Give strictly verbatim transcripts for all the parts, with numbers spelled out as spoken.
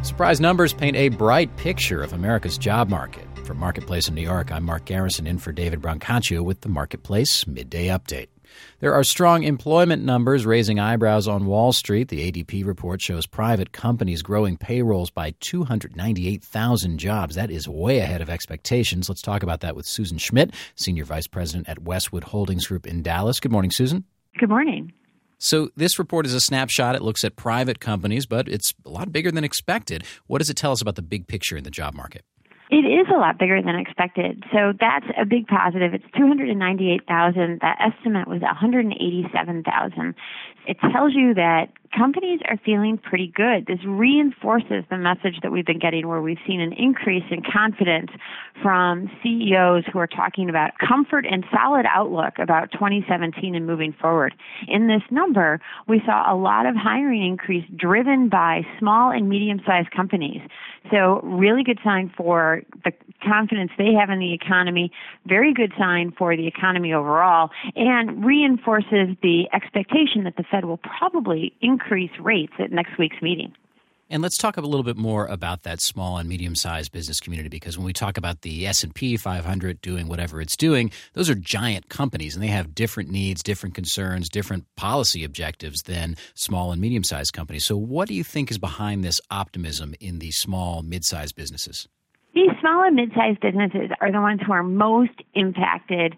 Surprise numbers paint a bright picture of America's job market. From Marketplace in New York, I'm Mark Garrison in for David Brancaccio with the Marketplace Midday Update. There are strong employment numbers raising eyebrows on Wall Street. The A D P report shows private companies growing payrolls by two hundred ninety-eight thousand jobs. That is way ahead of expectations. Let's talk about that with Susan Schmidt, Senior Vice President at Westwood Holdings Group in Dallas. Good morning, Susan. Good morning. So this report is a snapshot. It looks at private companies, but it's a lot bigger than expected. What does it tell us about the big picture in the job market? It is a lot bigger than expected. So that's a big positive. It's two hundred ninety-eight thousand. That estimate was one hundred eighty-seven thousand. It tells you that companies are feeling pretty good. This reinforces the message that we've been getting, where we've seen an increase in confidence from C E Os who are talking about comfort and solid outlook about twenty seventeen and moving forward. In this number, we saw a lot of hiring increase driven by small and medium-sized companies. So really good sign for the confidence they have in the economy, very good sign for the economy overall, and reinforces the expectation that the Fed will probably increase rates at next week's meeting. And let's talk a little bit more about that small and medium-sized business community, because when we talk about the S and P five hundred doing whatever it's doing, those are giant companies, and they have different needs, different concerns, different policy objectives than small and medium-sized companies. So what do you think is behind this optimism in the small, mid-sized businesses? These small and mid-sized businesses are the ones who are most impacted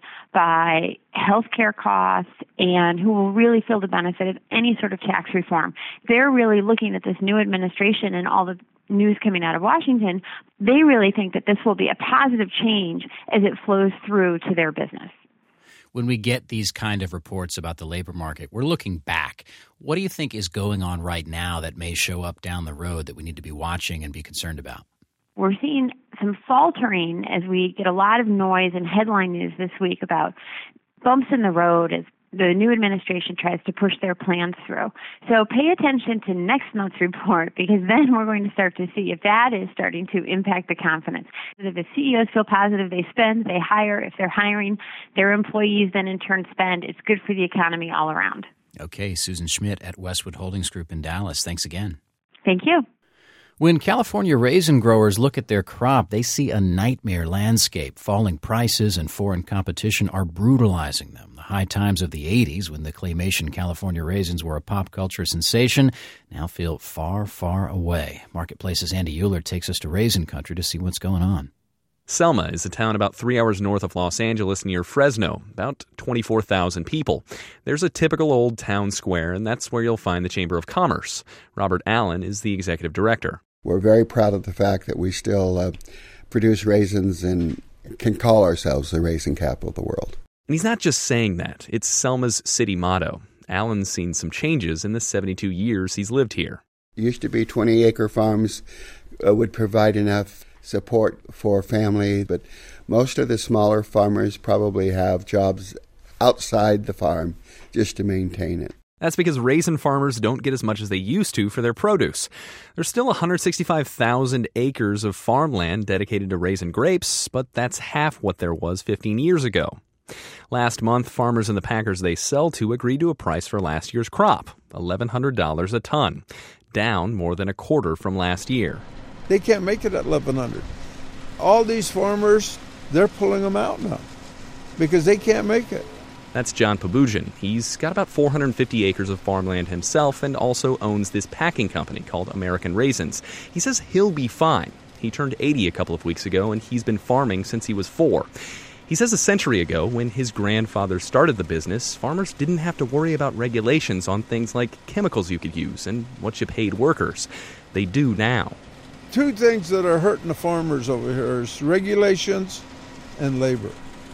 by healthcare costs and who will really feel the benefit of any sort of tax reform. They're really looking at this new administration and all the news coming out of Washington. They really think that this will be a positive change as it flows through to their business. When we get these kind of reports about the labor market, we're looking back. What do you think is going on right now that may show up down the road that we need to be watching and be concerned about? We're seeing some faltering as we get a lot of noise and headline news this week about bumps in the road as the new administration tries to push their plans through. So pay attention to next month's report, because then we're going to start to see if that is starting to impact the confidence. If the C E Os feel positive, they spend, they hire. If they're hiring, their employees then in turn spend. It's good for the economy all around. Okay, Susan Schmidt at Westwood Holdings Group in Dallas. Thanks again. Thank you. When California raisin growers look at their crop, they see a nightmare landscape. Falling prices and foreign competition are brutalizing them. The high times of the eighties, when the claymation California raisins were a pop culture sensation, now feel far, far away. Marketplace's Andy Euler takes us to raisin country to see what's going on. Selma is a town about three hours north of Los Angeles near Fresno, about twenty-four thousand people. There's a typical old town square, and that's where you'll find the Chamber of Commerce. Robert Allen is the executive director. We're very proud of the fact that we still uh, produce raisins and can call ourselves the raisin capital of the world. And he's not just saying that. It's Selma's city motto. Allen's seen some changes in the seventy-two years he's lived here. It used to be twenty-acre farms uh, would provide enough support for family, but most of the smaller farmers probably have jobs outside the farm just to maintain it. That's because raisin farmers don't get as much as they used to for their produce. There's still one hundred sixty-five thousand acres of farmland dedicated to raisin grapes, but that's half what there was fifteen years ago. Last month, farmers and the packers they sell to agreed to a price for last year's crop, eleven hundred dollars a ton, down more than a quarter from last year. They can't make it at eleven hundred dollars. All these farmers, they're pulling them out now because they can't make it. That's John Pabujan. He's got about four hundred fifty acres of farmland himself and also owns this packing company called American Raisins. He says he'll be fine. He turned eighty a couple of weeks ago, and he's been farming since he was four. He says a century ago, when his grandfather started the business, farmers didn't have to worry about regulations on things like chemicals you could use and what you paid workers. They do now. Two things that are hurting the farmers over here is regulations and labor.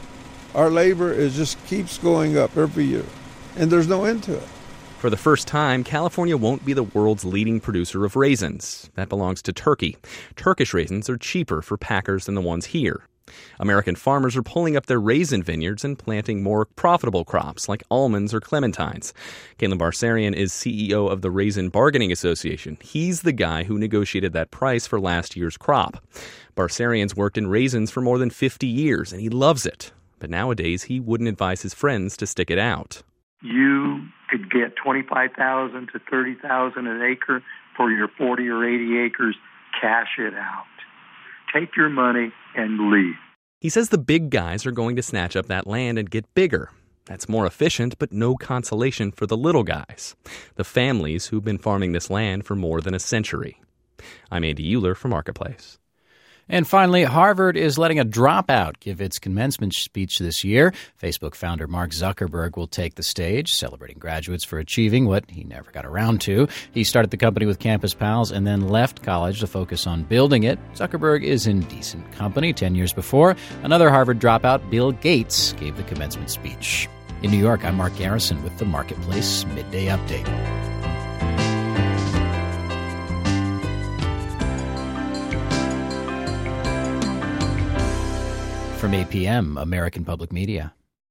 Our labor is just keeps going up every year, and there's no end to it. For the first time, California won't be the world's leading producer of raisins. That belongs to Turkey. Turkish raisins are cheaper for packers than the ones here. American farmers are pulling up their raisin vineyards and planting more profitable crops like almonds or clementines. Caitlin Barsarian is C E O of the Raisin Bargaining Association. He's the guy who negotiated that price for last year's crop. Barsarian's worked in raisins for more than fifty years, and he loves it. But nowadays, he wouldn't advise his friends to stick it out. You could get twenty-five thousand dollars to thirty thousand dollars an acre for your forty or eighty acres cash it out. Take your money and leave. He says the big guys are going to snatch up that land and get bigger. That's more efficient, but no consolation for the little guys, the families who've been farming this land for more than a century. I'm Andy Euler for Marketplace. And finally, Harvard is letting a dropout give its commencement speech this year. Facebook founder Mark Zuckerberg will take the stage, celebrating graduates for achieving what he never got around to. He started the company with Campus Pals and then left college to focus on building it. Zuckerberg is in decent company. Ten years before, another Harvard dropout, Bill Gates, gave the commencement speech. In New York, I'm Mark Garrison with the Marketplace Midday Update. From A P M, American Public Media.